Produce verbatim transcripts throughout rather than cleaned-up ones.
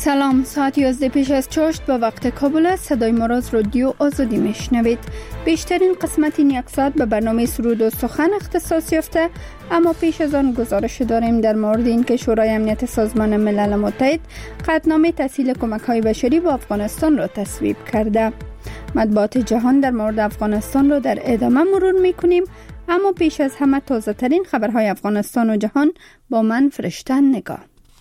سلام، ساعت یازده پیش از چاشت با وقت کابل است. صدای ما را از رادیو آزادی میشنوید. بیشترین قسمت این یک ساعت به برنامه سرود و سخن اختصاص یافته، اما پیش از آن گزارش داریم در مورد اینکه شورای امنیت سازمان ملل متحد قطعنامه تسهیل کمک‌های بشری به افغانستان را تصویب کرده. مطبوعات جهان در مورد افغانستان را در ادامه مرور می‌کنیم، اما پیش از همه تازه ترین خبرهای افغانستان و جهان با من فرشته نگاه.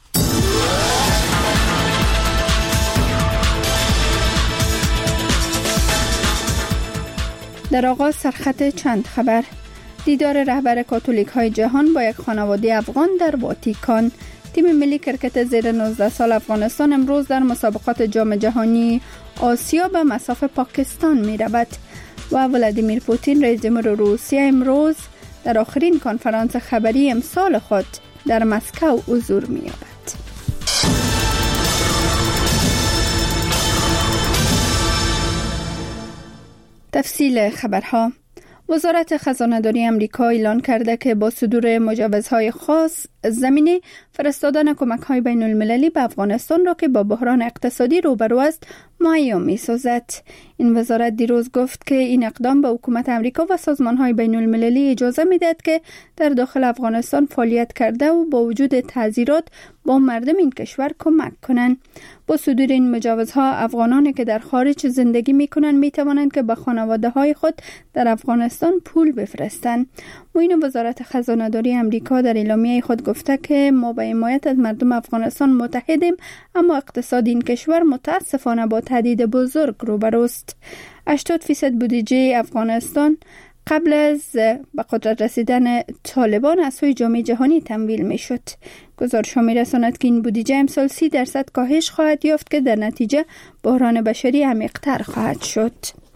در آغاز سرخط چند خبر. دیدار رهبر کاتولیک های جهان با یک خانواده افغان در واتیکان. تیم ملی کرکت زیر نوزده سال افغانستان امروز در مسابقات جام جهانی آسیا به مصاف پاکستان می رود و ولادیمیر پوتین رئیس جمهور روسیه امروز در آخرین کنفرانس خبری امسال خود در مسکو حضور می یابد. تفصیل خبرها. وزارت خزانه‌داری آمریکا اعلان کرده که با صدور مجوزهای خاص زمینه فرستادن کمک‌های بین‌المللی به افغانستان را که با بحران اقتصادی روبرو است مهیا می‌سازد. این وزارت دیروز گفت که این اقدام به حکومت آمریکا و سازمان‌های بین‌المللی اجازه می‌دهد که در داخل افغانستان فعالیت کرده و با وجود تعذیرات با مردم این کشور کمک کنند. با صدور این مجوزها افغانانی که در خارج زندگی می‌کنند می‌توانند که به خانواده‌های خود در افغانستان پول بفرستند. معین وزارت خزانه‌داری آمریکا در اعلامیه خود گفته که ما به حمایت از مردم افغانستان متحدیم، اما اقتصاد این کشور متاسفانه با تهدید بزرگ روبروست. هشتاد فیصد بودجه افغانستان قبل از به قدرت رسیدن طالبان از سوی جامعه جهانی تمویل می شد. گزارش‌ها می رساند که این بودجه امسال سی درصد کاهش خواهد یافت که در نتیجه بحران بشری عمیق‌تر خواهد شد.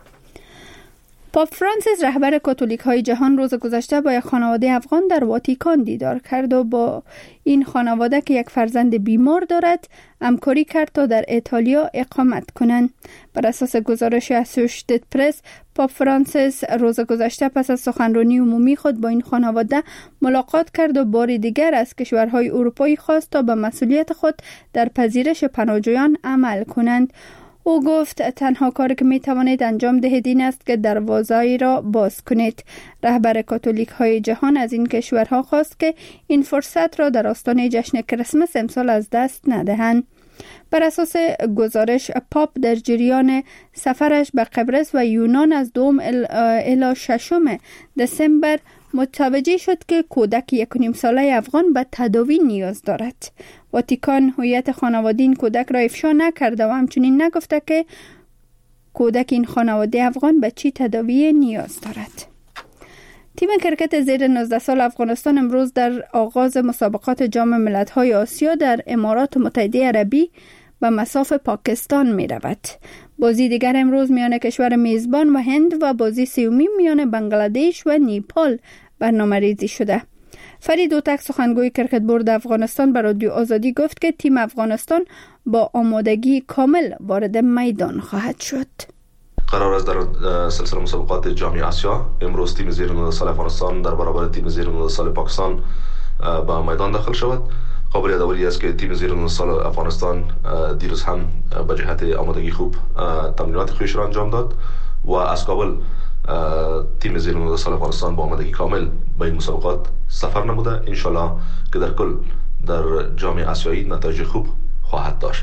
پاپ فرانسیس رهبر کاتولیک های جهان روز گذشته با یک خانواده افغان در واتیکان دیدار کرد و با این خانواده که یک فرزند بیمار دارد همکاری کرد تا در ایتالیا اقامت کنند. بر اساس گزارش اسوشیتد پرس، پاپ فرانسیس روز گذشته پس از سخنرانی عمومی خود با این خانواده ملاقات کرد و بار دیگر از کشورهای اروپایی خواست تا به مسئولیت خود در پذیرش پناهجویان عمل کنند. او گفت تنها کاری که می توانید انجام دهید این است که دروازه‌ای را باز کنید. رهبر کاتولیک های جهان از این کشورها خواست که این فرصت را در آستانه جشن کریسمس امسال از دست ندهند. بر اساس گزارش، پاپ در جریان سفرش به قبرس و یونان از دوم الی ششم دسامبر متوجه شد که کودک یک و نیم ساله افغان به تداوی نیاز دارد. واتیکان هویت خانواده این کودک را افشا نکرده و همچنین نگفته که کودک این خانواده افغان به چی تداوی نیاز دارد. تیم کرکت زیر نوزده سال افغانستان امروز در آغاز مسابقات جام ملت‌های آسیا در امارات متحده عربی به مصاف پاکستان می رود. بازی دیگر امروز میان کشور میزبان و هند و بازی سومی میان بنگلادش و نیپال برنامه ریزی شده. فرید اوتک سخنگوی کرکت بورد افغانستان به رادیو آزادی گفت که تیم افغانستان با آمادگی کامل وارد میدان خواهد شد. قرار است در سلسله مسابقات جام آسیا امروز تیم زیر نوزده سال افغانستان در برابر تیم زیر نوزده سال پاکستان به میدان داخل شود. قابل یادآوری است که تیم زیر نوزده سال افغانستان دیروز هم به جهت آمادگی خوب تمرینات خویش را انجام داد و از کابل تیم زیر نوزده سال افغانستان با آمادگی کامل به این مسابقات سفر نموده. انشالله که در کل در جام آسیایی نتایج خوب خواهد داشت.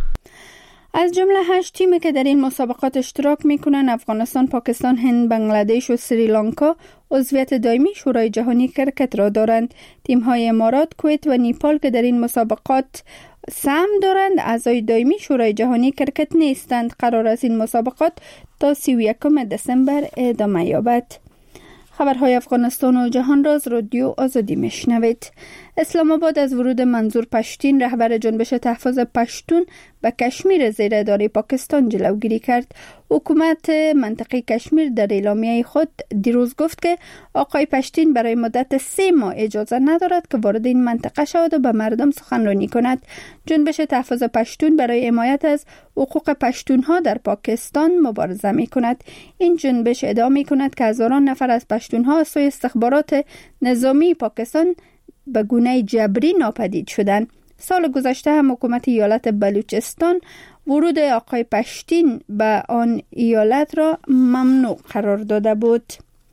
از جمله هشت تیمی که در این مسابقات اشتراک میکنند، افغانستان، پاکستان، هند، بنگلادش و سریلانکا عضویت دائمی شورای جهانی کرکت را دارند. تیم‌های امارات، کویت و نیپال که در این مسابقات سهم دارند اعضای دائمی شورای جهانی کرکت نیستند. قرار است این مسابقات تا سی و یکم دسامبر ادامه یابد. خبرهای افغانستان و جهان را از رادیو آزادی میشنوید. اسلام آباد از ورود منظور پشتین رهبر جنبش تحفظ پشتون به کشمیر زیر اداره پاکستان جلوگیری کرد. حکومت منطقه کشمیر در اعلامیه خود دیروز گفت که آقای پشتین برای مدت سه ماه اجازه ندارد که وارد این منطقه شود و به مردم سخنرانی کند. جنبش تحفظ پشتون برای حمایت از حقوق پشتونها در پاکستان مبارزه می کند. این جنبش ادعا می کند که هزاران نفر از پشتونها از سوی استخبارات نظامی پاکستان به گونه جبری ناپدید شدند. سال گذشته هم حکومت ایالت بلوچستان ورود آقای پشتین به آن ایالت را ممنوع قرار داده بود.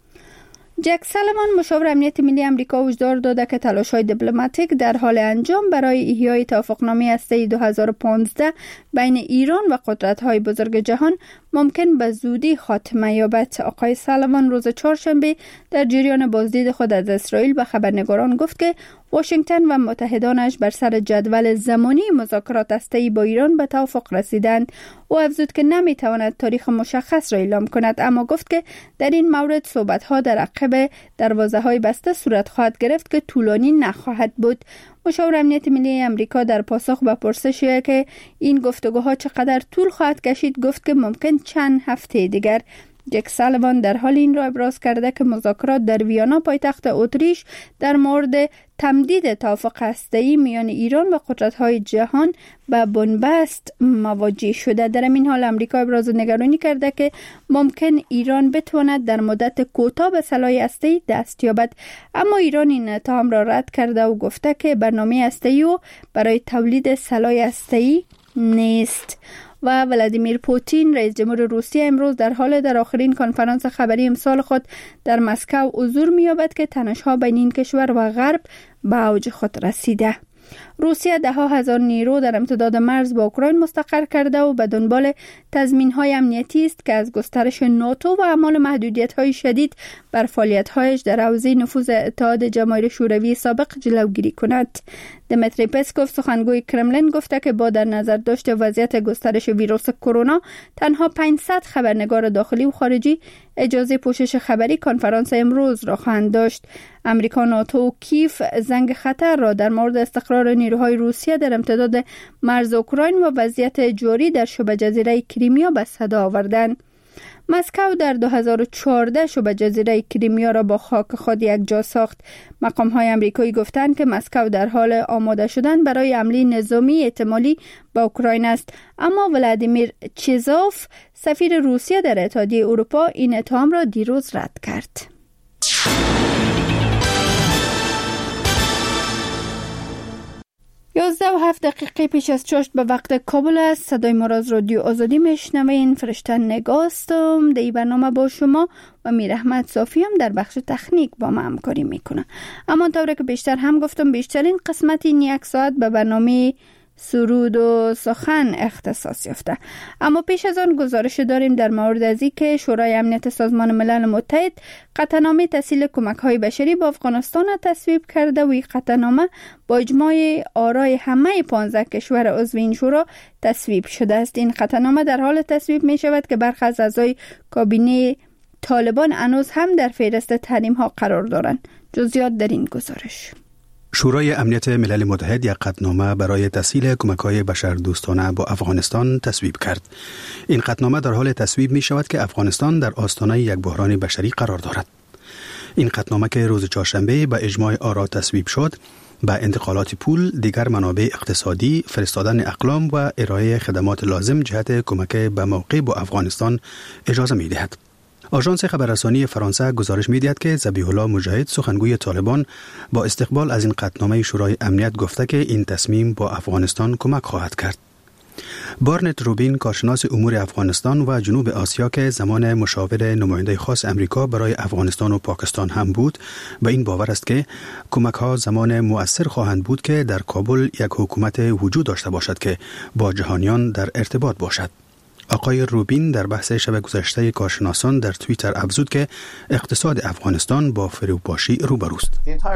جک سالیوان مشاور امنیت ملی امریکا هشدار داده که تلاش‌های دیپلماتیک در حال انجام برای احیای توافقنامه هسته‌ای دو هزار و پانزده بین ایران و قدرت‌های بزرگ جهان ممکن به زودی خاتمه یابد. آقای سالیوان روز چهارشنبه در جریان بازدید خود از اسرائیل به خبرنگاران گفت که واشنگتن و متحدانش بر سر جدول زمانی مذاکرات هسته‌ای با ایران به توافق رسیدند. او افزود که نمی‌تواند تاریخ مشخص را اعلام کند، اما گفت که در این مورد صحبت‌ها در عقب دروازه‌های بسته صورت خواهد گرفت که طولانی نخواهد بود. مشاور امنیت ملی امریکا در پاسخ به پرسشی که این گفتگوها چقدر طول خواهد کشید گفت که ممکن چند هفته دیگر. جک سالیوان در حال این را ابراز کرده که مذاکرات در ویانا پایتخت اتریش در مورد تمدید توافق هسته‌ای میان ایران و قدرت‌های جهان به بنبست مواجه شده. در این حال امریکا ابراز نگرانی کرده که ممکن ایران بتواند در مدت کوتاه به سلاح هسته‌ای دست یابد، اما ایران این اتهام را رد کرده و گفته که برنامه هسته‌ای او برای تولید سلاح هسته‌ای نیست. و ولادیمیر پوتین رئیس جمهور روسیه امروز در حال در آخرین کنفرانس خبری امسال خود در مسکو حضور می‌یابد که تنش‌ها بین این کشور و غرب به اوج خود رسیده. روسیه ده ها هزار نیرو در امتداد مرز با اوکراین مستقر کرده و به دنبال تضمین‌های امنیتی است که از گسترش ناتو و اعمال محدودیت‌های شدید بر فعالیت‌هایش در حوزه نفوذ اتحاد جماهیر شوروی سابق جلوگیری کند. دمیتری پسکوف سخنگوی کرملین گفته که با در نظر داشت وضعیت گسترش ویروس کرونا تنها پانصد خبرنگار داخلی و خارجی اجازه پوشش خبری کنفرانس امروز را خواهند داشت. امریکا، ناتو و کیف زنگ خطر را در مورد استقرار نیروهای روسیه در امتداد مرز اوکراین و وضعیت جاری در شبه جزیره کریمیا به صدا آوردند. مسکو در دو هزار و چهارده شبه جزیره کریمیا را با خاک خود یک جا ساخت. مقام‌های آمریکایی گفتند که مسکو در حال آماده شدن برای حمله نظامی احتمالی به اوکراین است، اما ولادیمیر چیزوف سفیر روسیه در اتحادیه اروپا این اتهام را دیروز رد کرد. یازده و هفت دقیقه پیش از چاشت به وقت کابل است. صدای ما را از رادیو آزادی میشنوین. فرشته نگاستم در این برنامه با شما و میر احمد صافی هم در بخش تکنیک با ما همکاری میکنه. اما طوری که بیشتر هم گفتم بیشترین قسمت این یک ساعت به برنامه سرود و سخن اختصاص یافته. اما پیش از آن گزارش داریم در مورد از اینکه شورای امنیت سازمان ملل متحد قطعنامه تسهیل کمک‌های بشری به افغانستان تصویب کرده و این قطعنامه با اجماع آرای همه پانزده کشور عضو این شورا تصویب شده است. این قطعنامه در حال تصویب می شود که برخی از اعضای کابینه طالبان هنوز هم در فهرست تحریم‌ها قرار دارند. جزئیات در این گزارش. شورای امنیت ملل متحد یک قطعنامه برای تسهیل کمک‌های بشردوستانه با افغانستان تصویب کرد. این قطعنامه در حال تصویب می شود که افغانستان در آستانه یک بحران بشری قرار دارد. این قطعنامه که روز چهارشنبه به اجماع آرا تصویب شد، به انتقالات پول، دیگر منابع اقتصادی، فرستادن اقلام و ارائه خدمات لازم جهت کمک به موقع با افغانستان اجازه می دهد. آژانس خبررسانی فرانسه گزارش می‌دهد که ذبیح الله مجاهد سخنگوی طالبان با استقبال از این قطعنامه شورای امنیت گفته که این تصمیم با افغانستان کمک خواهد کرد. بارنت روبین کارشناس امور افغانستان و جنوب آسیا که زمان مشاور نماینده خاص امریکا برای افغانستان و پاکستان هم بود، به این باور است که کمک‌ها زمان مؤثر خواهند بود که در کابل یک حکومت وجود داشته باشد که با جهانیان در ارتباط باشد. آقای روبین در بحث شب گذشته کارشناسان در توییتر افزود که اقتصاد افغانستان با فروپاشی روبروست.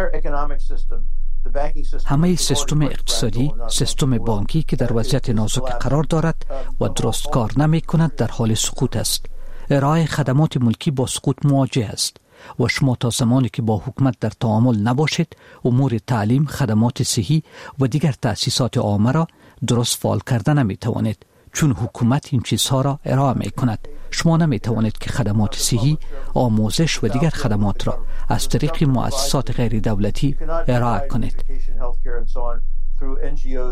همه سیستم اقتصادی، سیستم بانکی که در وضعیت نازک قرار دارد و درست کار نمی کند در حال سقوط است. ارائه خدمات ملکی با سقوط مواجه است و شما تا زمانی که با حکومت در تعامل نباشید، امور تعلیم، خدمات صحی و دیگر تأسیسات عامه را درست فعال کرده نمی توانید، چون حکومت این چیزها را ارائه می کند. شما نمی توانید که خدمات صحی، آموزش و دیگر خدمات را از طریق مؤسسات غیر دولتی ارائه کنید.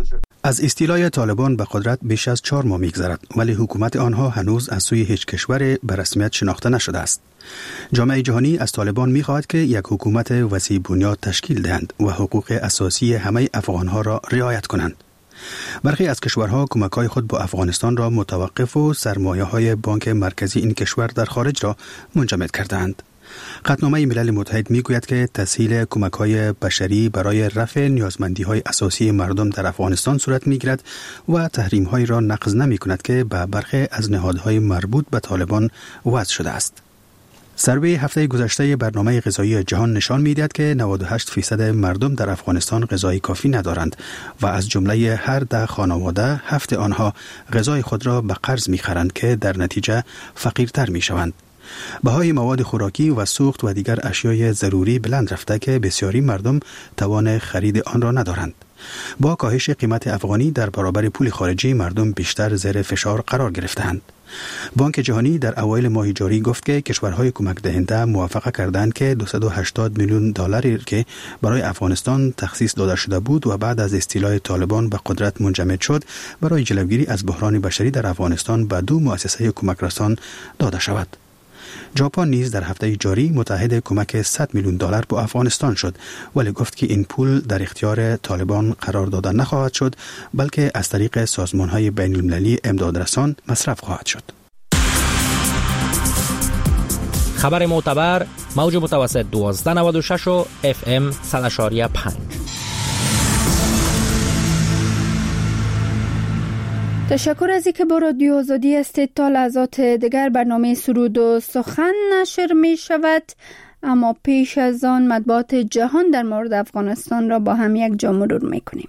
از استیلای طالبان به قدرت بیش از چهار ماه می‌گذرد، ولی حکومت آنها هنوز از سوی هیچ کشور به رسمیت شناخته نشده است. جامعه جهانی از طالبان می‌خواهد که یک حکومت وسیع بنیاد تشکیل دهند و حقوق اساسی همه افغان‌ها را رعایت کنند. برخی از کشورها کمک‌های خود با افغانستان را متوقف و سرمایه‌های بانک مرکزی این کشور در خارج را منجمد کردند. قطعنامه ملل متحد میگوید که تسهیل کمک‌های بشری برای رفع نیازمندی‌های اساسی مردم در افغانستان صورت می‌گیرد و تحریم‌هایی را نقض نمی‌کند که به برخی از نهادهای مربوط به طالبان وضع شده است. سروی هفته گذشته برنامه غذایی جهان نشان می‌دهد که نود و هشت درصد مردم در افغانستان غذای کافی ندارند و از جمله هر ده خانواده هفت آنها غذای خود را به قرض می‌خرند که در نتیجه فقیرتر می‌شوند. بهای مواد خوراکی و سوخت و دیگر اشیای ضروری بلند رفته که بسیاری مردم توان خرید آن را ندارند. با کاهش قیمت افغانی در برابر پول خارجی مردم بیشتر زیر فشار قرار گرفتند. بانک جهانی در اوایل ماه جاری گفت که کشورهای کمک دهنده موافقه کردند که دویست و هشتاد میلیون دلاری که برای افغانستان تخصیص داده شده بود و بعد از استیلای طالبان به قدرت منجمد شد برای جلوگیری از بحران بشری در افغانستان به دو مؤسسه کمک رسان داده شود. ژاپن نیز در هفته جاری متحد کمک صد میلیون دلار به افغانستان شد، ولی گفت که این پول در اختیار طالبان قرار داده نخواهد شد، بلکه از طریق سازمان‌های بین‌المللی امدادرسان مصرف خواهد شد. خبر معتبر موج متوسط دوازده نود و شش و اف ام صد و پنج. تشکر از اینکه با رادیو آزادی هستید. تا لحظات دیگر برنامه سرود و سخن نشر می شود، اما پیش از آن مطبوعات جهان در مورد افغانستان را با هم یک جا مرور می کنیم.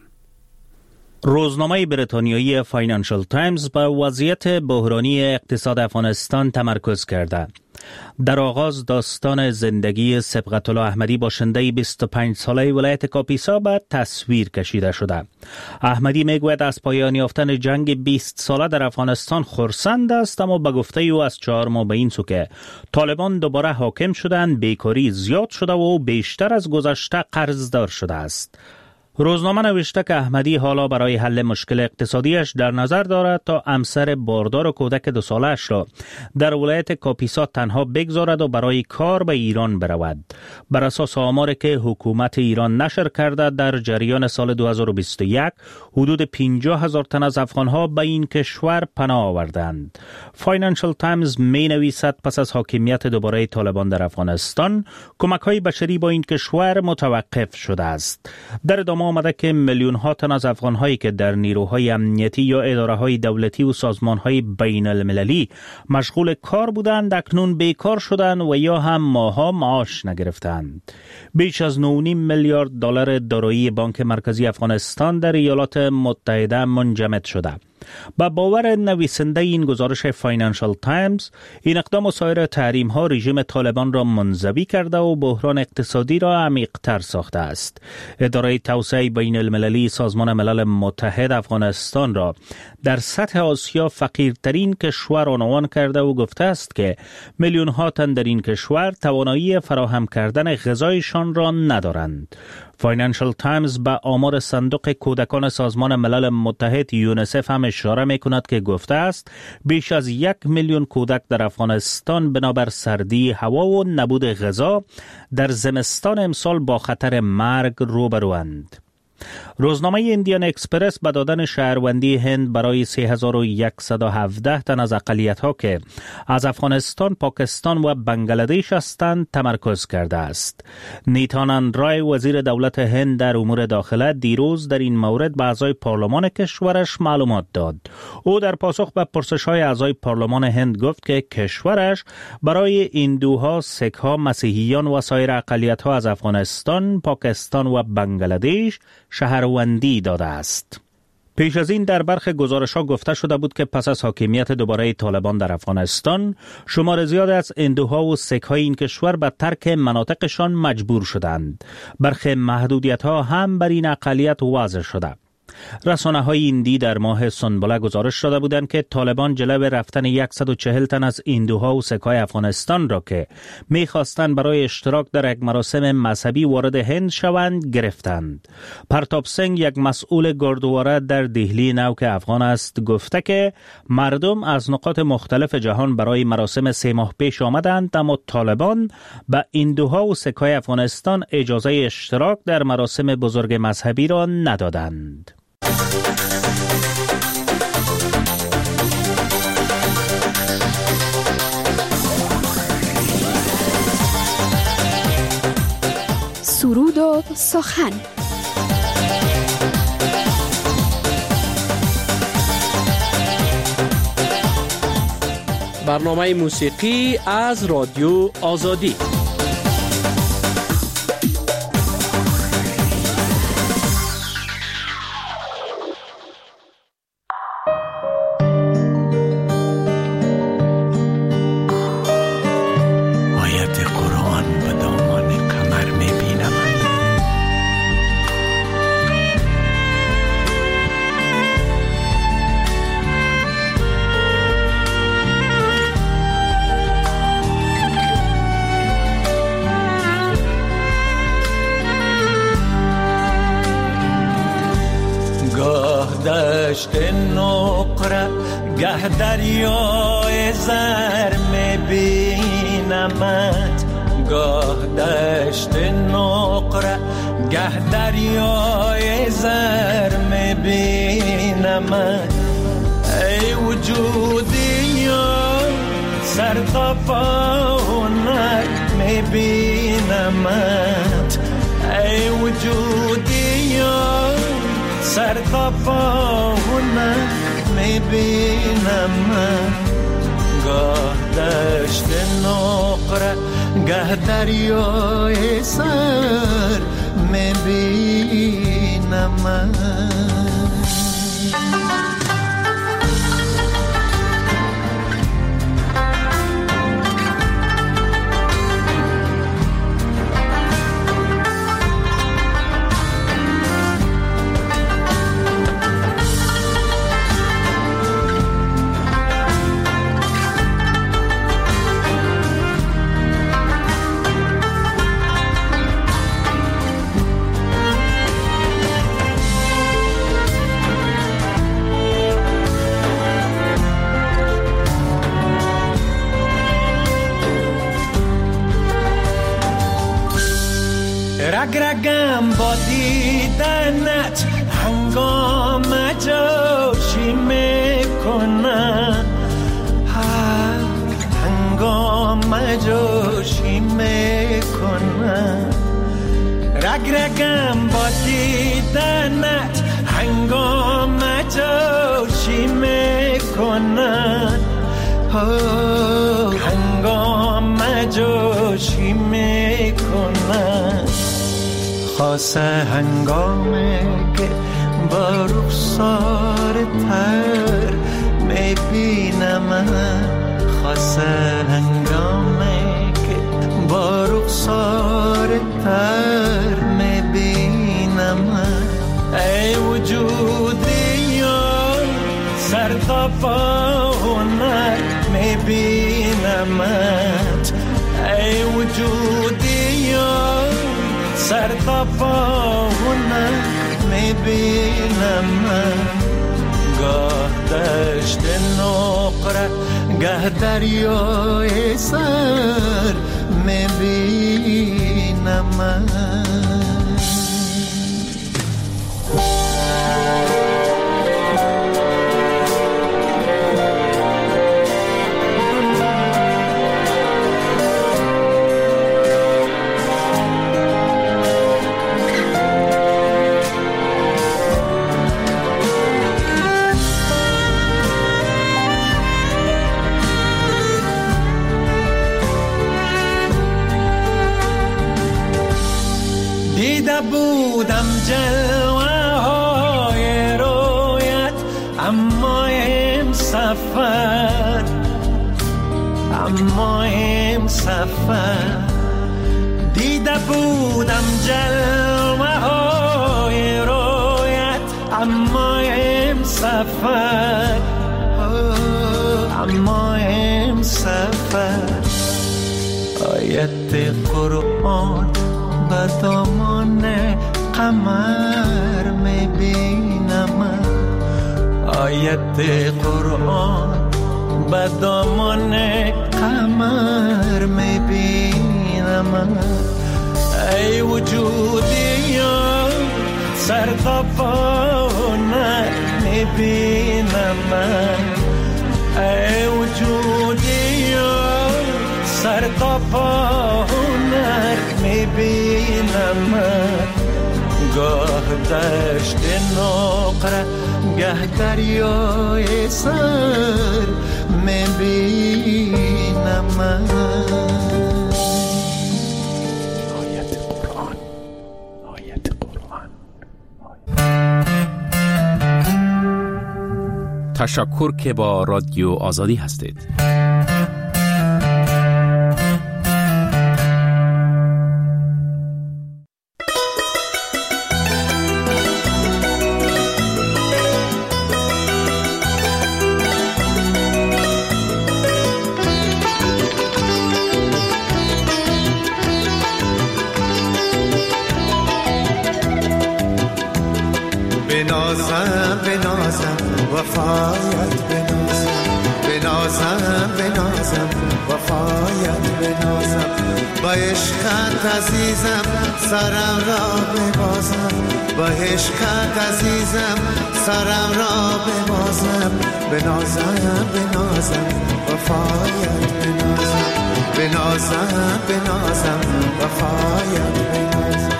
روزنامه بریتانیایی فاینانشل تایمز به وضعیت بحرانی اقتصاد افغانستان تمرکز کرده. در آغاز داستان زندگی سبقت‌الله احمدی باشنده بیست و پنج ساله ولایت کاپیسا به تصویر کشیده شده. احمدی میگوید از پایان یافتن جنگ بیست ساله در افغانستان خرسند است، اما به گفته او از چهار ماه به این سو که طالبان دوباره حاکم شدند بیکاری زیاد شده و بیشتر از گذشته قرضدار شده است. روزنامه نوشته که احمدی حالا برای حل مشکل اقتصادیش در نظر دارد تا همسر باردار و کودک دو سالش را در ولایت کاپیسا تنها بگذارد و برای کار به ایران برود. بر اساس آماری که حکومت ایران نشر کرده، در جریان سال دو هزار و بیست و یک حدود پنجاه هزار تن از افغانها به این کشور پناه آوردند. فاینانشل تایمز می نویسد پس از حاکمیت دوباره طالبان در افغانستان کمک‌های بشری با این کشور متوقف شده است. در ادامه آمده که میلیون ها تن از افغان‌هایی که در نیروهای امنیتی یا اداره‌های دولتی و سازمان‌های بین المللی مشغول کار بودند اکنون بیکار شدند و یا هم ماها معاش نگرفتند. بیش از نه و نیم میلیارد دلار دارایی بانک مرکزی افغانستان در ایالات متحده منجمد شده. با باور نویسنده این گزارش فاینانشل تایمز، این اقدام و سایر تحریم ها رژیم طالبان را منزوی کرده و بحران اقتصادی را عمیق‌تر ساخته است. اداره توسعه بین المللی سازمان ملل متحد افغانستان را در سطح آسیا فقیرترین کشور عنوان کرده و گفته است که میلیون ها تن در این کشور توانایی فراهم کردن غذایشان را ندارند. فاینانشل تایمز به آمار صندوق کودکان سازمان ملل متحد یونیسف هم اشاره می کند که گفته است بیش از یک میلیون کودک در افغانستان بنابر سردی هوا و نبود غذا در زمستان امسال با خطر مرگ روبروند. روزنامه ایندیان اکسپرس به دادن شهروندی هند برای سه هزار و صد و هفده تن از اقلیت‌ها که از افغانستان، پاکستان و بنگلادش هستند تمرکز کرده است. نیتانند رای وزیر دولت هند در امور داخله دیروز در این مورد به اعضای پارلمان کشورش معلومات داد. او در پاسخ به پرسش‌های اعضای پارلمان هند گفت که کشورش برای هندوها، سیک‌ها، مسیحیان و سایر اقلیت‌ها از افغانستان، پاکستان و بنگلادش شهروندی داده است. پیش از این در برخی گزارش‌ها گفته شده بود که پس از حاکمیت دوباره طالبان در افغانستان، شمار زیاد از هندوها و سیک‌های این کشور به ترک مناطقشان مجبور شدند. برخی محدودیت‌ها هم بر این اقلیت وضع شده. رسانه‌های هندی در ماه سنبله گزارش داده بودند که طالبان جلو رفتن صد و چهل تن از هندوها و سک‌های افغانستان را که می‌خواستند برای اشتراک در یک مراسم مذهبی وارد هند شوند گرفتند. پرتاب سنگ، یک مسئول گردواره در دهلی نوک افغان است، گفته که مردم از نقاط مختلف جهان برای مراسم سه ماه پیش آمدند، اما طالبان به هندوها و سک‌های افغانستان اجازه اشتراک در مراسم بزرگ مذهبی را ندادند. سرود و سخن. برنامه موسیقی از رادیو آزادی. دشت نقره گه دریای زر میبینمت، گاه دشت نقره گه دریای زر میبینمت. ای وجودی یا سر تا پا هنر میبینمت، ای وجودی یا سر تا پا هنر میبینم من. گاه دشت نقره گه دریای سر میبینم من. رگ رگم با دیدنت هنگام جوشی میکنم، هنگام جوشی میکنم. رگ رگم با دیدنت هنگام جوشی میکنم، هنگام جوشی میکنم. خاصه هنگامه که با رخسار تر میبینم، خاصه هنگامه که با رخسار تر میبینم. ای وجودی یا سر تا پا هنر میبینمت، ای وجودی یا سر تا پا هنر میبینم من. گاه دشت نقره گه دریای سر میبینم من. دیده بودم جلوه های رویت، اما ام سفر اما ام سفر. دیده بودم جلوه های رویت، اما سفر اما امسفر آیت قرآن به دامان قمر میبینم آیت قرآن به دامان قمر میبینم ای وجودی سر تا پا میبینم ای وجودی سر تا پا میبینم گاه دشت نقره گه دریای سر میبینم آیت قرآن آیت قرآن تشکر که با رادیو آزادی هستید. بنازم بنازم وفایت بنازم بنازم بنازم وفایت بنازم با عشقت عزیزم سرم را ببازم با عشقت عزیزم سرم را ببازم بنازم بنازم وفایت بنازم بنازم بنازم وفایت بنازم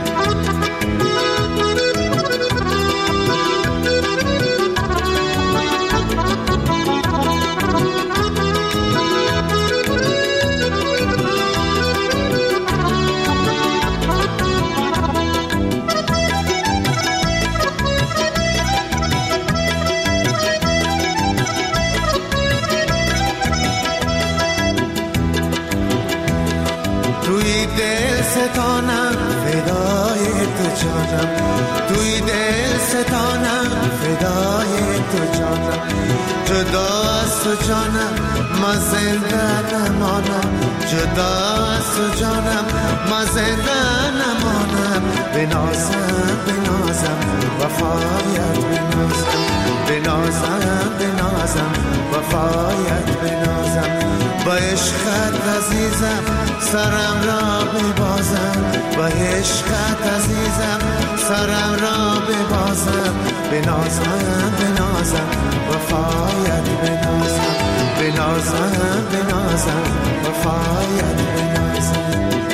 توی دل ستانم فدای تو جانم توی دل ستانم فدای تو جانم جدا از تو جانم ما زنده نمانم جدا از تو جانم ما زنده نمانم بنازم بنازم وفایت بنازم بنازم بنازم وفایت بنازم با عشقت عزیزم سرم را ببازم با عشقت عزیزم سرم را ببازم بنازم بنازم وفایت بنازم بنازم بنازم وفایت بنازم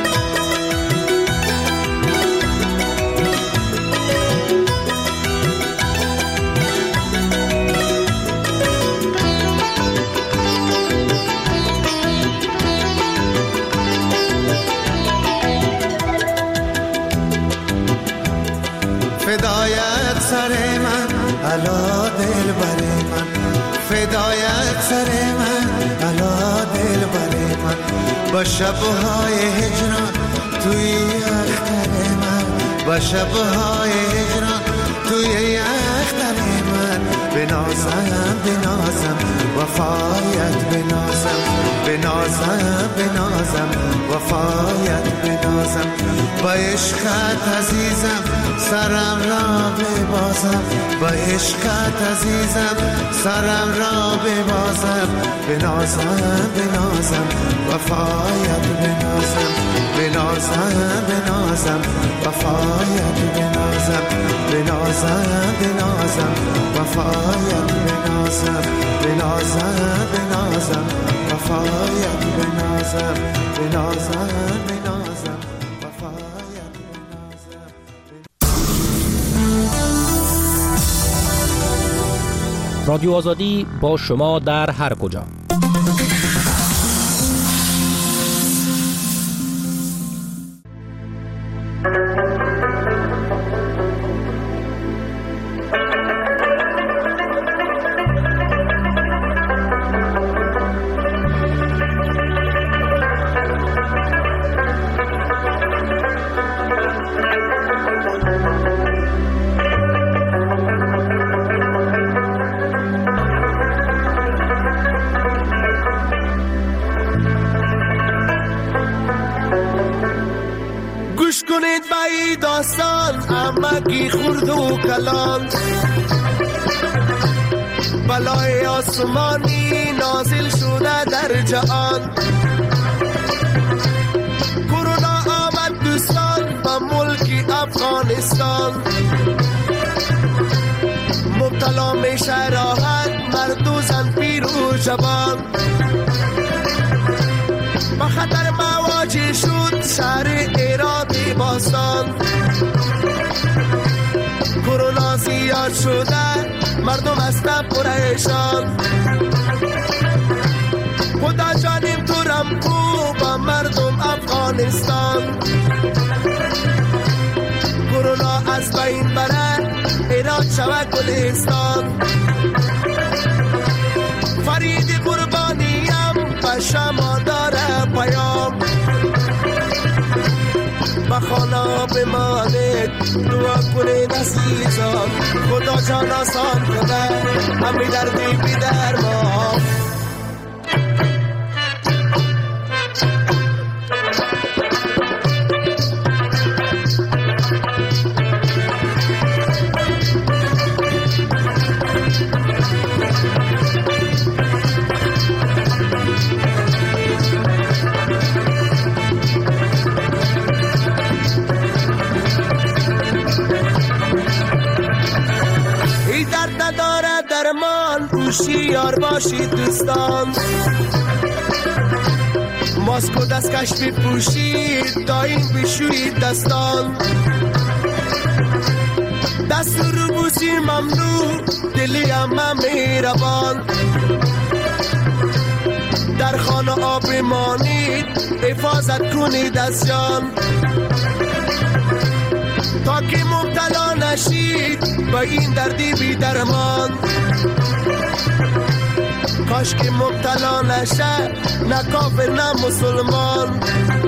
فدایت سر من علا دل بر من فدایت سر من علا دل بر من با شبهای هجران توی اختر من با شبهای هجران توی اختر من بنازم بنازم وفایت بنازم بنازم بنازم وفایت بنازم با عشقت عزیزم سرم را ببازم با عشقت عزیزم سرم را ببازم بنازم بنازم وفایت بنازم بنازم بنازم وفایت بنازم بنازم بنازم وفایت بنازم بنازم بنازم وفایت بنازم بنازم بنازم وفایت بنازم. رادیو آزادی با شما در هر کجا. ای داستان امکی خورد و کلان، بلای آسمانی نازل شده در جهان. کرونا آمد دوستان به ملک افغانستان، مبتلا میشه راحت مرد و زن پیر و جوان. با خطر مواجه شد شهر ایران باستان، کرونا زیاد شده مردم هستن پریشان. خدا جانیم تو رمکو با مردم افغانستان، کرونا از بین بره ایران شود گلستان. فرید قربانیم به شما داره پیام، به خانه بمانید دعا کنید عزیزان. خدا جان آسان کنه همی دردی بی درمان. هوشیار باشید دوستان، ماسک و دستکش بپوشید دایم بشویید دستان. دست رو بوسی ممنوع دلی همه مهربان، در خانه آب مانید حفاظت کنید از جان. تا که مبتلا نشید با این دردی بی درمان، کاش که مبتلا نشه نه کافر نه مسلمان.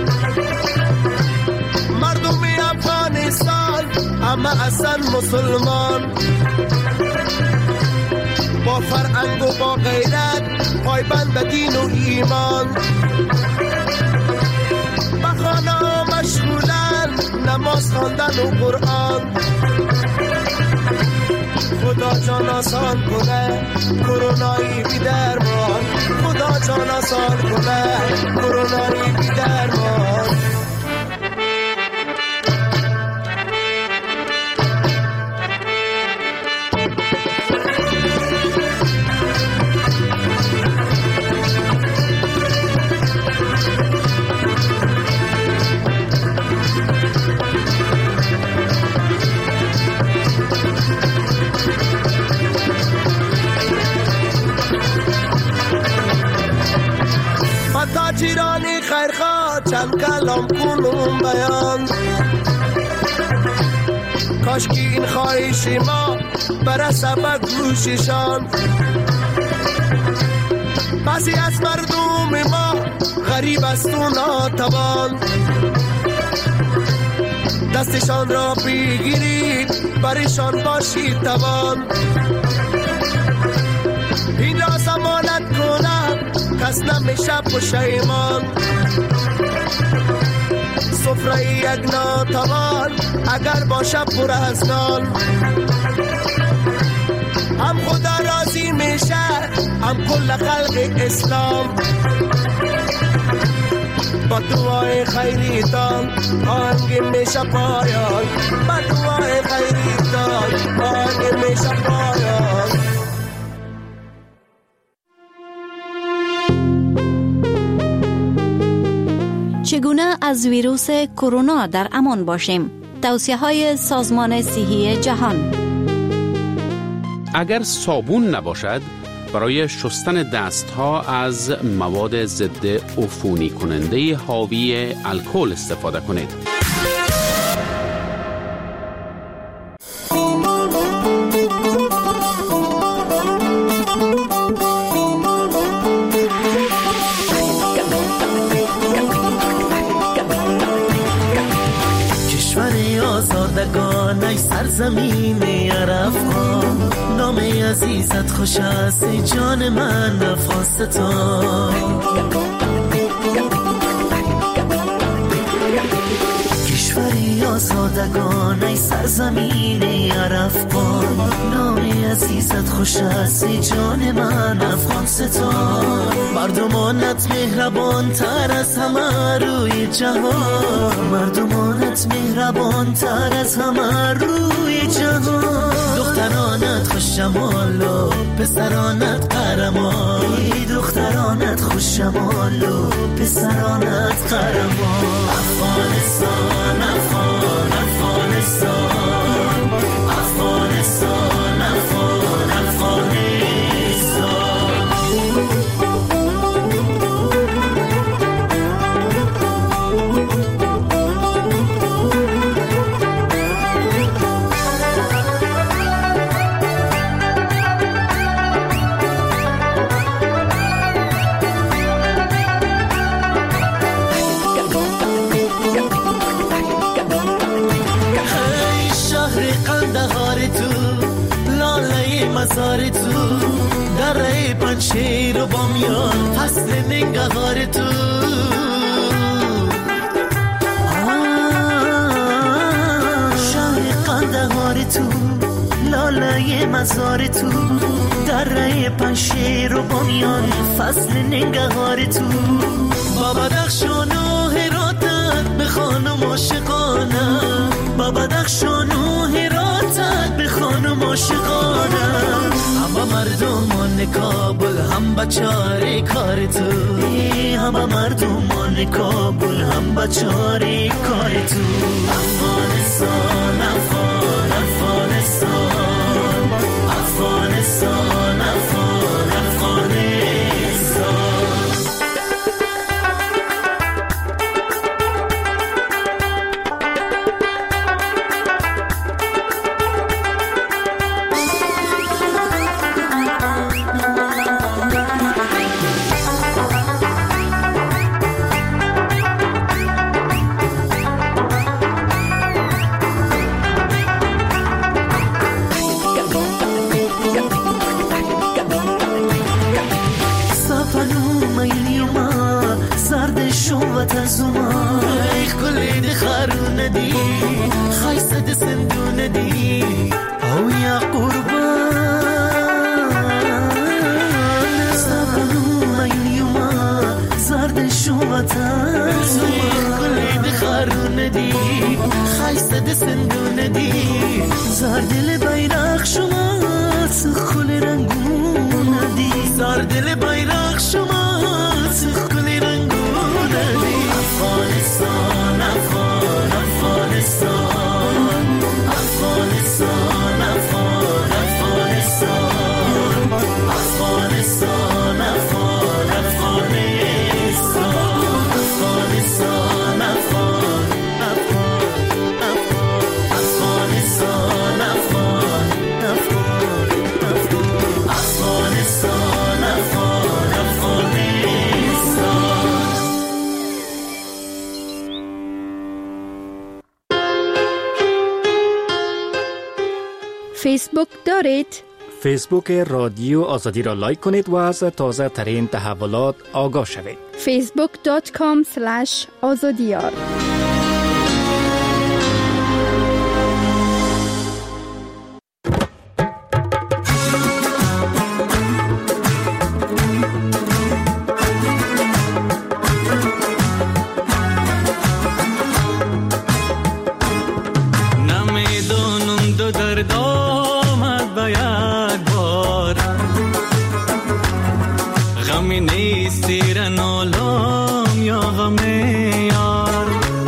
مردم افغانستان همه اصلا مسلمان، با فرهنگ و با غیرت پایبند به دین و ایمان. به خانه مشغولن نماز خواندن و قرآن. خدا جان آسان کنه کرونایی بی درمان، خدا جان آسان کنه کرونایی بی درمان. تاجرانی خیرخواه چند کلام کنم بیان، کاش که این خواهش ما برسه به گوششان. بعضی از مردم ما غریب است و ناتوان، دستشان را بگیرید برشان باشید توان. این را ضمانت کنم کس نمیشه پشیمان، سفره یک ناتوان اگر باشه پر از نان. هم خدا راضی میشه هم کل خلق اسلام، با دعای خیریتان آهنگ میشه پایان، با دعای خیریتان آهنگ میشه پایان. چگونه از ویروس کرونا در امان باشیم؟ توصیه‌های سازمان صحی جهان. اگر صابون نباشد برای شستن دستها از مواد ضد عفونی کننده حاوی الکل استفاده کنید. ای سرزمین عرفان، نام عزیزت خوش است ای جان من نفاستان. کشوری آزادگان ای سرزمین عرفان، نام عزیزت خوش است ای جان من افغانستان. مردمانت مهربان تر از همه روی جهان، مردمانت مهربان تر از همه روی جهان. دخترانت خوش جمال و پسرانت قهرمان، دخترانت خوش جمال و پسرانت قهرمان. افغانستان افغان افغانستان افغانستان افغان افغانستان. مزار تو دره پنشیر و بامیان، فصل ننگهار تو شهر قندهار تو، لاله مزار تو دره پنشیر و بامیان، فصل ننگهار تو. بابا دخشان و هراتت به خانم عاشقانه، بابا دخشان و هراتت به خانم عاشقانه. همه مردمان کابل هم بچاره کار تو، همه مردمان کابل هم بچاره کار تو. افغانستان افغان افغانستان افغانستان افغان افغانستان. فیسبوک دارید؟ فیسبوک رادیو آزادی را لایک کنید و از تازه ترین تحولات آگاه شوید. فیسبوک دات کام اسلش آزادیار. نیست تیر نالام یا غم یار،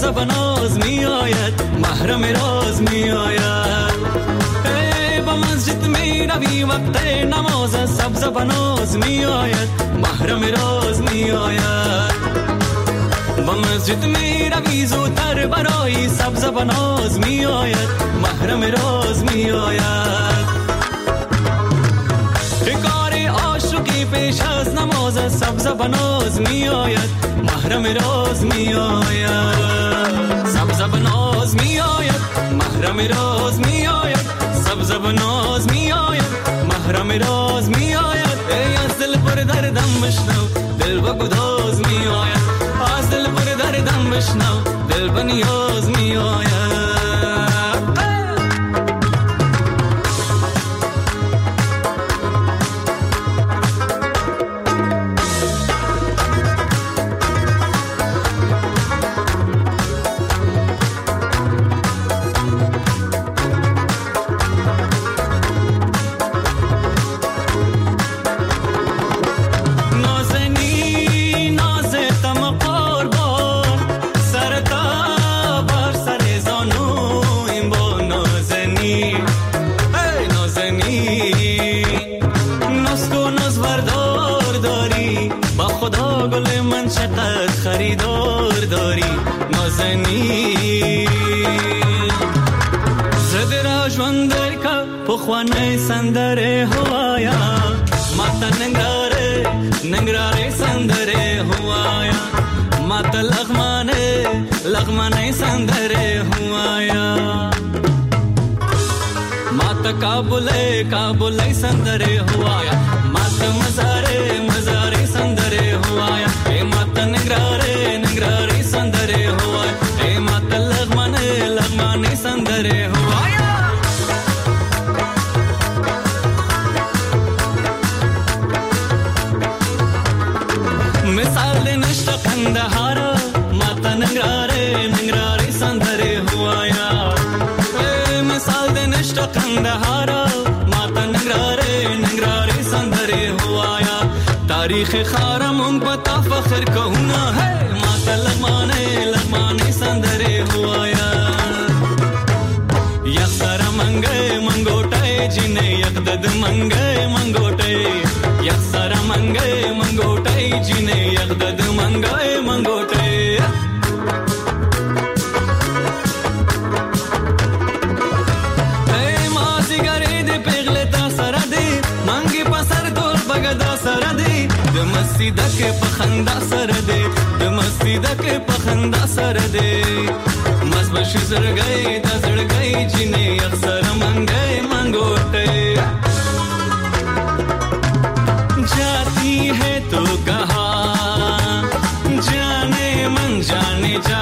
بناز می آید محرم راز می آید با مسجد می روی وقت نماز سبز بناز می آید محرم راز می آید با مسجد می روی زودتر برای سبز بناز می آید محرم راز می آید کار عاشقی پیش از نماز سبز بناز می آید محرم راز می آید سبز بناز می آید محرم راز می آید سبز بناز می آید محرم راز می آید ای از دل پر دردم بشنو دل با گداز می آید از دل پر دردم بشنو دل با نیاز می آید خریدار داری نازنی زده را جواندر که پخوانه سندره هوایا ماتا ننگراره ننگراره سندره هوایا ماتا لغمانه لغمانه سندره هوایا ماتا کابله کابله سندره هوایا ماتا مزاره مزاره سندره هوایا اے ماتا نگراره نگراره سندره هوایا اے ماتا لغمانه لغمانه سندره هوایا مثال نشتا قندهارا ماتا نگراره نگراره سندره هوایا مثال نشتا قندهارا ماتا نگراره نگراره سندره هوایا تاریخ خارم ان پتا فخر کهونا ہے ماتا لغمانے لغمانے سندرے ہوایا یک سر منگے منگوٹے جنے یک دد منگے منگوٹے یک سر منگے منگوٹے جنے یک دد منگے منگوٹے اے مازی گرے دے پیغلتا سر دے منگی پسر دور بگدا سر دے د مستی دکه پخندا سره دی د مستی دکه پخندا سره دی مز بش زړګي د زړګي جنې اکثر منګي منګوټه جاتی ہے تو کہاں جانے من جانے جا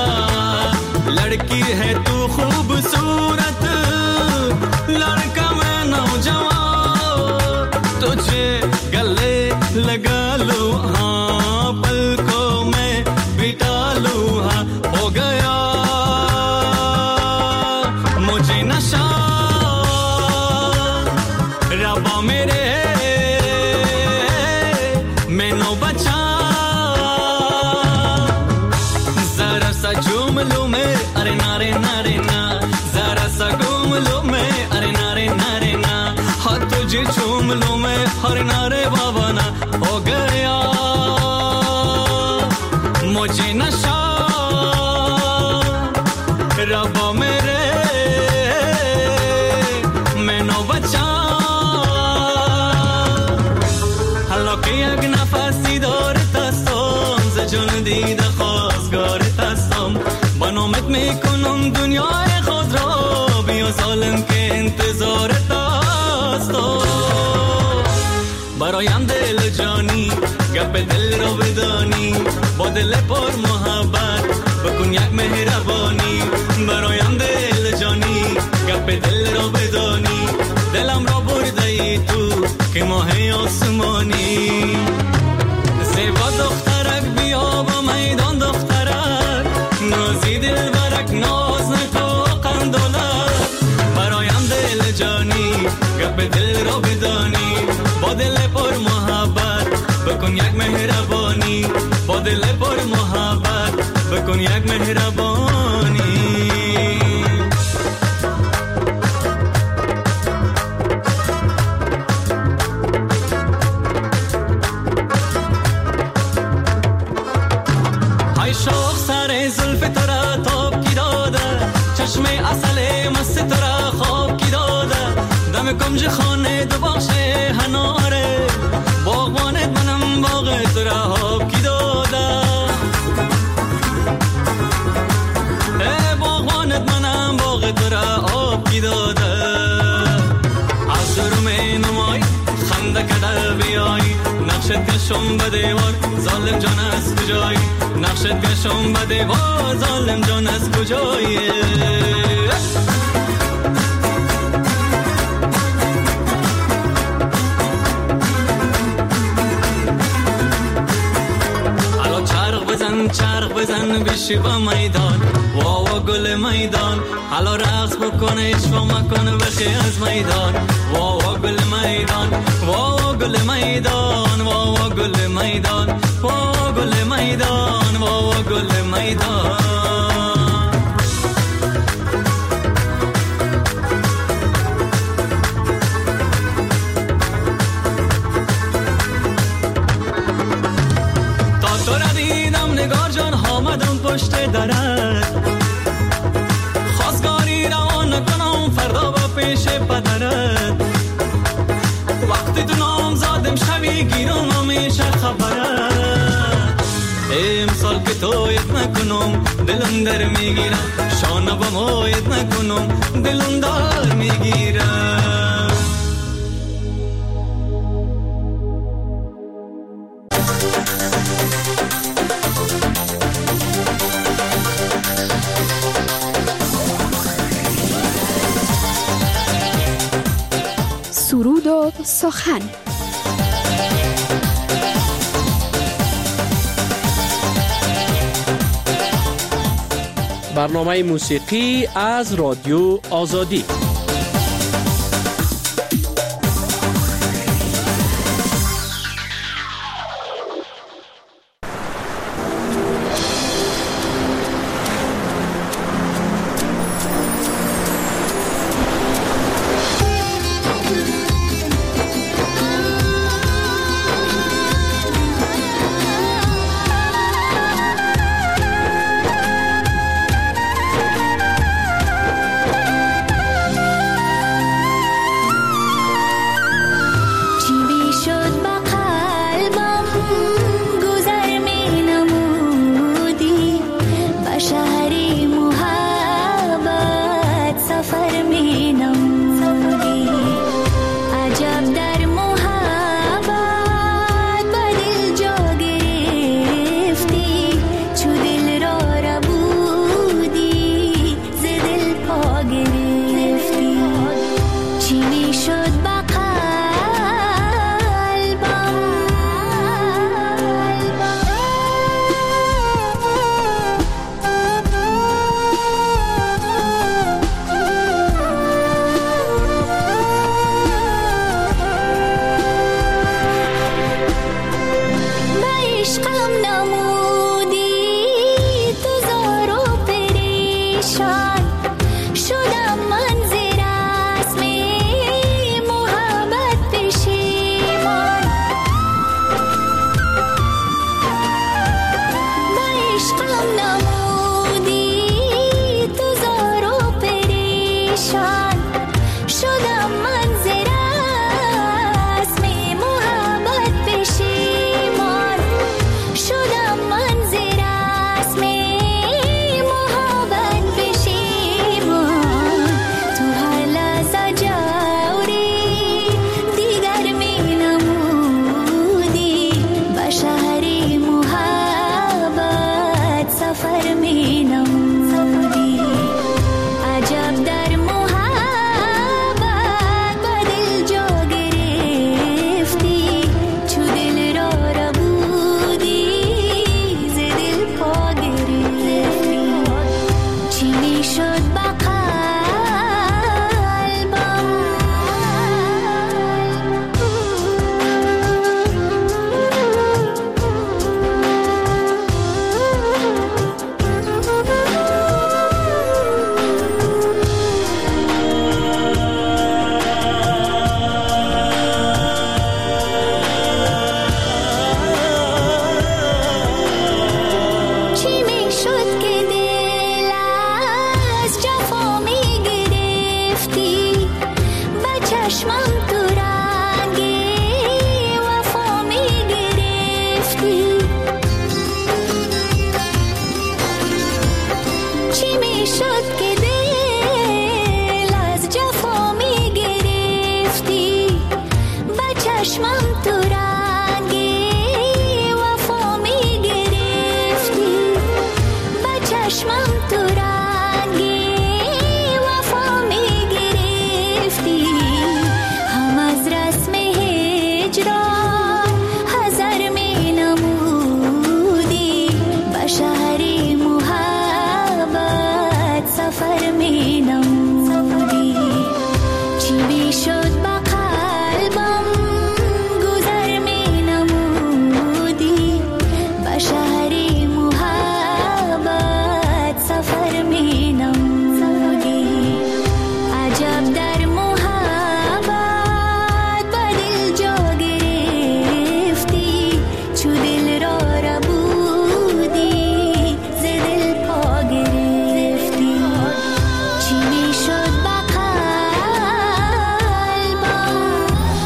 لڑکی ہے تو خوبصورت لڑکا میں نوجوان تجھے گلے لگا لو ہاں پلکوں میں بٹا لو ہاں ہو گیا مجھے نشہ ربا میرے میں نو بچا ذرا سا جھوم لوں میں ارے نارے نارے نا ذرا سا گھوم لوں میں ارے نارے نارے نا ہاں تجھے جھوم لوں میں ہر نارے بابا نا ہو گیا مجھے نشہ ربا میرے میں نو بچا حالا که یک نفسی دارتستم ز جون دیده خواستگارتستم با نامت میکنم دنیای خود را بیا ظالم که انتظارتستم برایم دل جانی گپ دل را بدانی با دل پر محبت بکن یک مهربانی برایم دل جانی گپ دل را بدانی دلم را برده ای تو که ماه آسمانی زیبا دخترک بیا با میدان دخترک نازی دل برک ناز نکو قندولک برایم دل جانی گپ دل را بدانی با دل پر محبت بکن یک مهربانی با دل پر محبت بکن یک مهربانی. های شوق سر زلف تو را تاب کی داده، چشم اصل مست تو را خواب کی داده، دم کنج خانه دو باشه هناره، باغبانت منم باغ تو را خواب کی داده، ای باغبانت منم باغ تو را آب کی داده. از درم نمای خنده کده بیای، نقشت کشم به دیوار ظالم جان از کجایی، نقشت کشم به دیوار ظالم جان از کجایی. حالا چرخ بزن چرخ بزن بشی با میدان، وا وا گل میدان، حالا رقص بکن اشوا مکن بخی از میدان، وا وا گل میدان، وا وا گل میدان، وا وا گل میدان، وا وا گل میدان، وا وا گل میدان. تا تو را دیدم نگار جان آمدم پشت درت، خواستگاری روان نکنم فردا با پیش پدرت، وقتی تو نام زادم شوی گیرم همیشه خبرت، امسال که تویت نکنم دلم در میگیرم، شانه با مویت نکنم دلم دار میگیرم. سرود و سخن. برنامه موسیقی از رادیو آزادی. چشمم تو رنگی وفا می گرفتی، چی می شد که دل از جفا می گرفتی، با چشمم تو رنگی وفا می گرفتی، با چشمم تو رنگی وفا می گرفتی، هم از رسم هجران حذر می نمودی، به شهر محبت سفر می نمودی، چی بی شد با قلبم گذر می نمودی، به شهر محبت سفر می نمودی، عجب در محبت به دل جا گرفتی، چو دل را ربودی ز دل پا گرفتی، چی می شد با قلبم.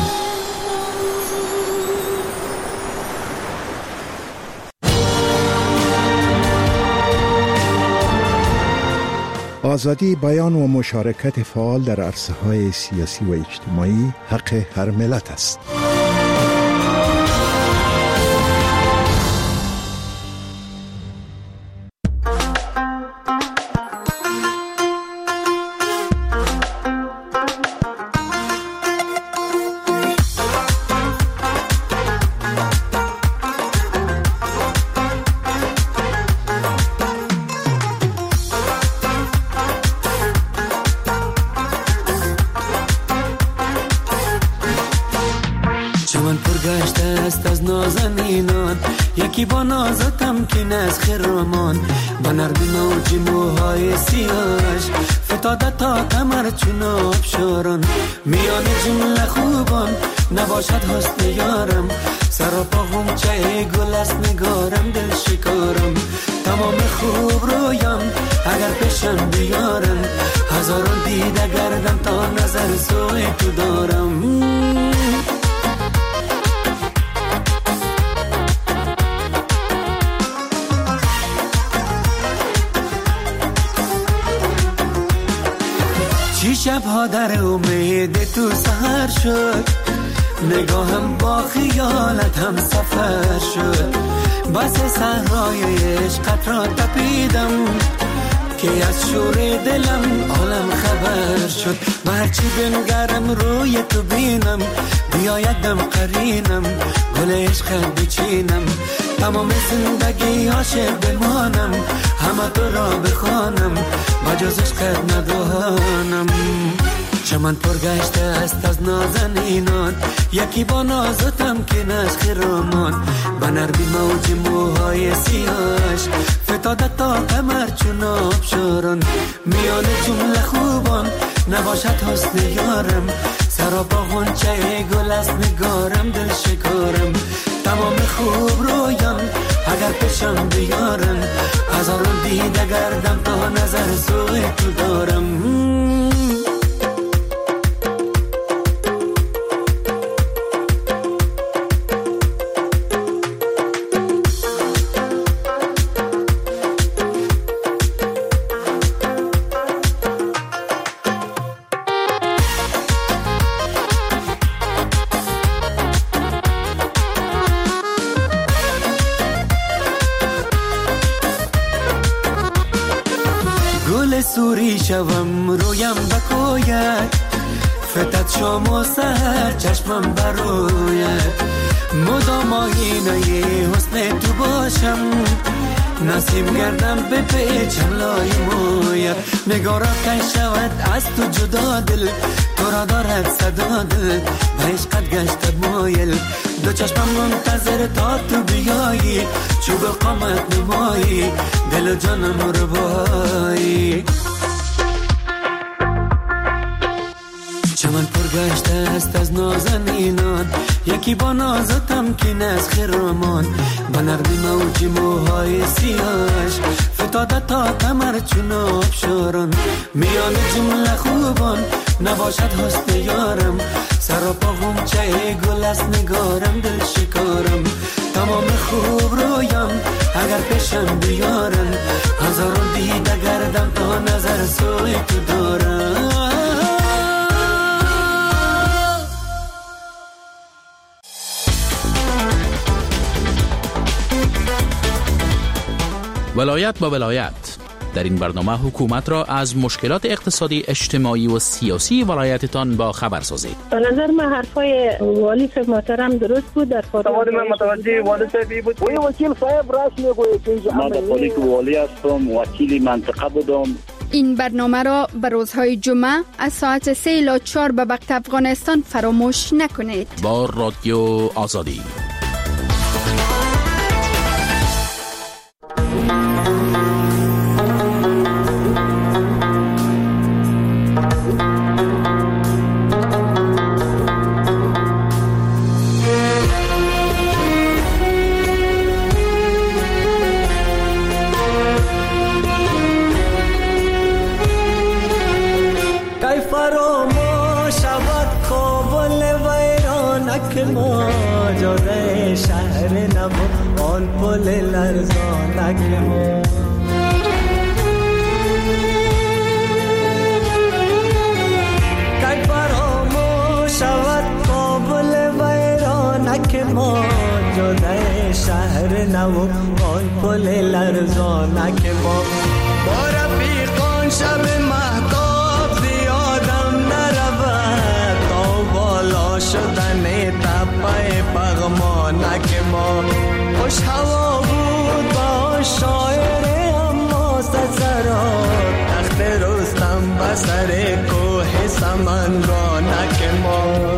آزادی بیان و مشارکت فعال در عرصه‌های سیاسی و اجتماعی حق هر ملت است. چمن پرگشته است از نازنینان، یکی با نازتم که از خرامان، با نرمی موج موهای سیاهش فتاده تا کمر چون آبشاران، میان جمله خوبان نباشد حسن یارم، سراپا غنچه گل است نگارم دل شکارم، تمام خوب رویان اگر پیشم بیارم، هزاران دیده گردم تا نظر سوی تو دارم. چی شبها در امید تو سهر شد، نگاهم با خیالت هم سفر شد، بس صحرای عشقت را تپیدم که از شور دلم عالم خبر شد، برچی بنگرم روی تو بینم، بیایدم قرینم گل عشقت بچینم، تمام زندگی عاشق بمانم، همه تو را بخوانم بجز عشقت ندانم. چمن پرگشته است از نازنینان، یکی با نازتم که از خرامان، به نرمی موج موهای سیاهش فتاده تا کمر چون آبشاران، میان جمله خوبان نباشد حسن یارم، سراپا غنچه گل است نگارم دل شکارم، تمام خوب رویان اگر پیشم بیارم، هزاران دیده گردم تا نظر سوی تو دارم. سوری شوم رویم بکوید، فتت شام و سهر چشمم بروید، مدام آینه حسن تو باشم، نسیم گردم به پیچم لای موید، نگارا که شود از تو جدا دل، تو را دارد صدا دل، به عشقت گشت مایل، دو چشمم منتظر تا تو بیایی، چوب قامت نمایی دل و جانم رو بایی. چمن پرگشته است از نازنینان، یکی با نازتم که از خرامان، با نرمی موج موهای سیاهش فتاده تا کمر چون آبشاران، میان جمله خوبان نباشد حسن یارم، سر و پا غنچه گل است نگارم، دل شکارم تمام خوب رویم اگر پیشم بیارن، هزاران دیده گردم تا نظر سوی تو دارم. ولایت با ولایت. در این برنامه حکومت را از مشکلات اقتصادی، اجتماعی و سیاسی ولایتتان با خبر سازید. به نظر من حرفای والی صاحب محترم درست بود. در سوال من متوجه والی صاحبی بود. وی وکیل صاحب راست میگوید که من در حالی که والی هستم، وکیل منطقه بودم. این برنامه را به روزهای جمعه از ساعت سه الی چهار به وقت افغانستان فراموش نکنید. با رادیو آزادی. ما جاده شهر نبود آن پل لرزانک ما، که فراموش شود کابل ویرانک ما، جاده شهر نبود آن پل لرزانک ما. با رفیقان شب مهتاب زیادم نرود تا بالا شدن تپه پغمانک ما. خوش هوا بود با شاعر اما سزرات، تخت رستم بسر کوه سمنگانک ما.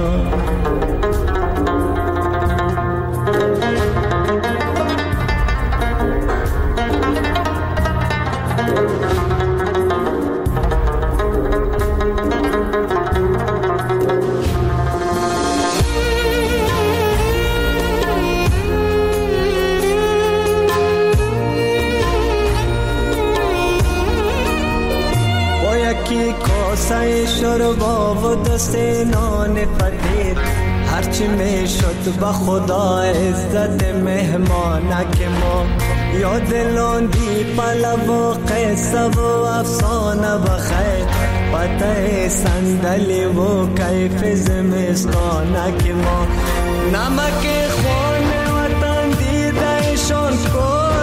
کی کاسه شربا و دست نان فقیر، هرچی می شد به خدا عزت مهمانک ما. یاد لاندی پلو و قصه و افسانه بخیر، پته صندلی و کیف زمستانک ما. نمک خون وطن دیده شان کار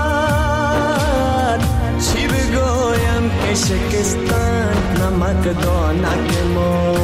کند، چی بگویم که شکستن نمک دانک ما.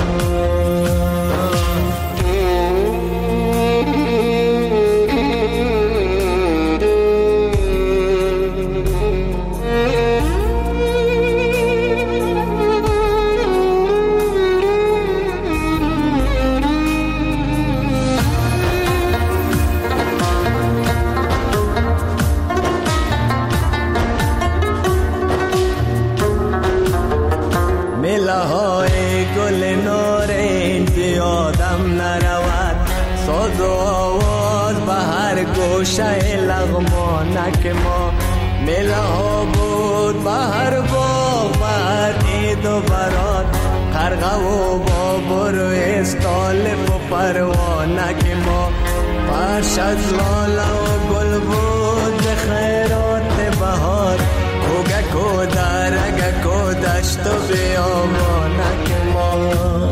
ملهای گل نارنج یادم نرود، ساز و آواز به هر گوشه لغمانک ما. ملها بود به هر باغ، به هر عید و برات، قرغه و بابر و استالف و پروانک ما. فرش از لاله و گل بود به خیرات بهار، کوگک و درگک و دشت و بیابانک ما.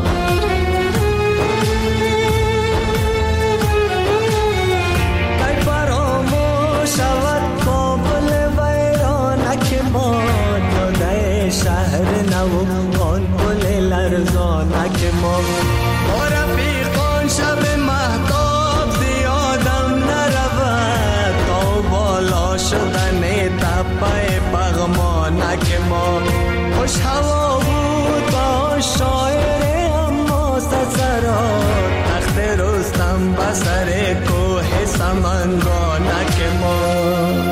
کی فراموش شود کابل ویرانک ما، جاده شهر نو آن پل لرزانک ما. با رفیقان شب مهتاب زیادم نرود تا بالا شدن تپه پغمانک ما. خوش هوا بود با شاعر اما سزرات، تخت رستم بسر کوه سمنگانک ما.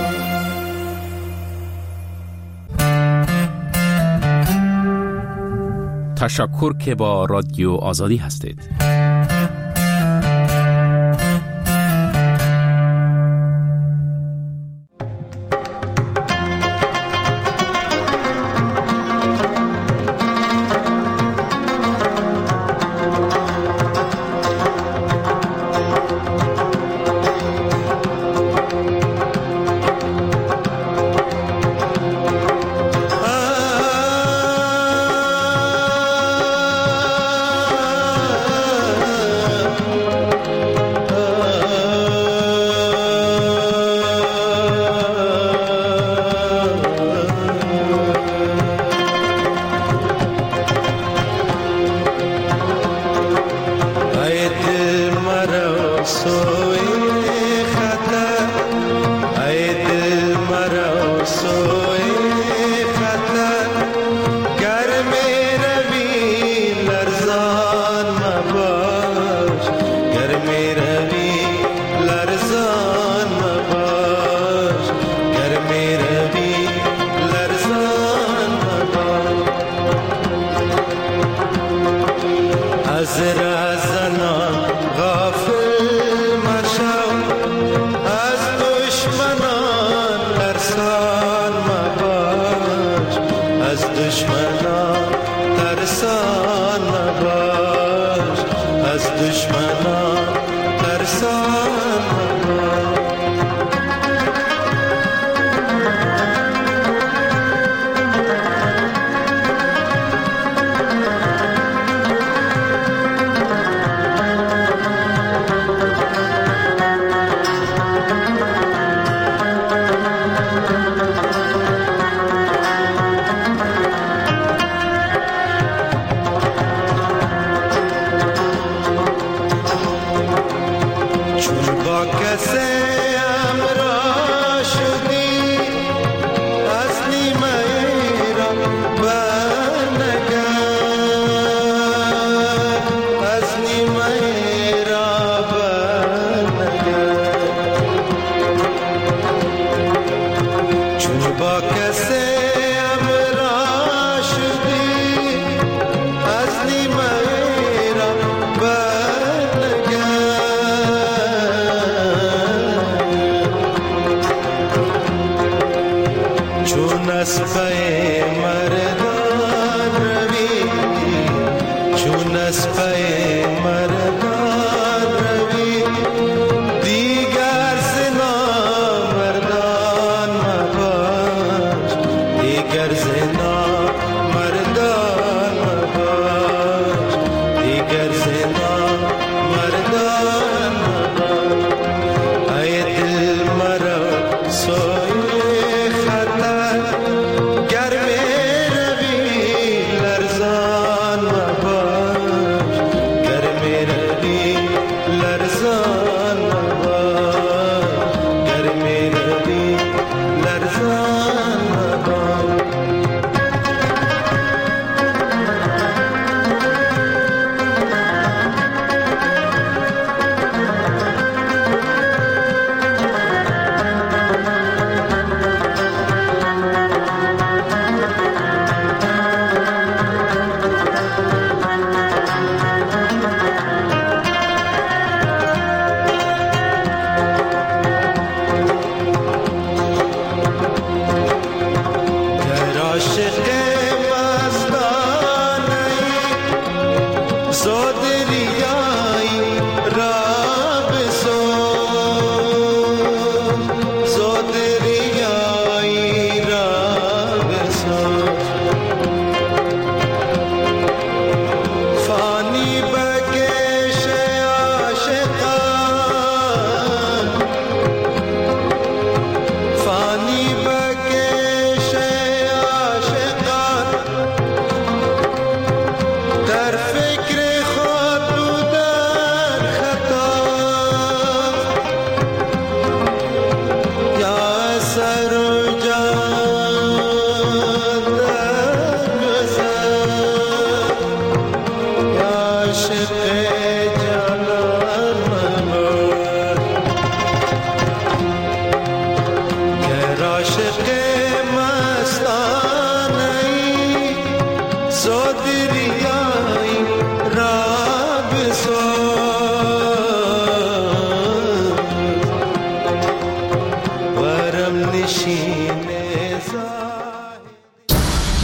تشکر که با رادیو آزادی هستید. دشمنان ترسان مباش، از دشمنان ترسان مباش.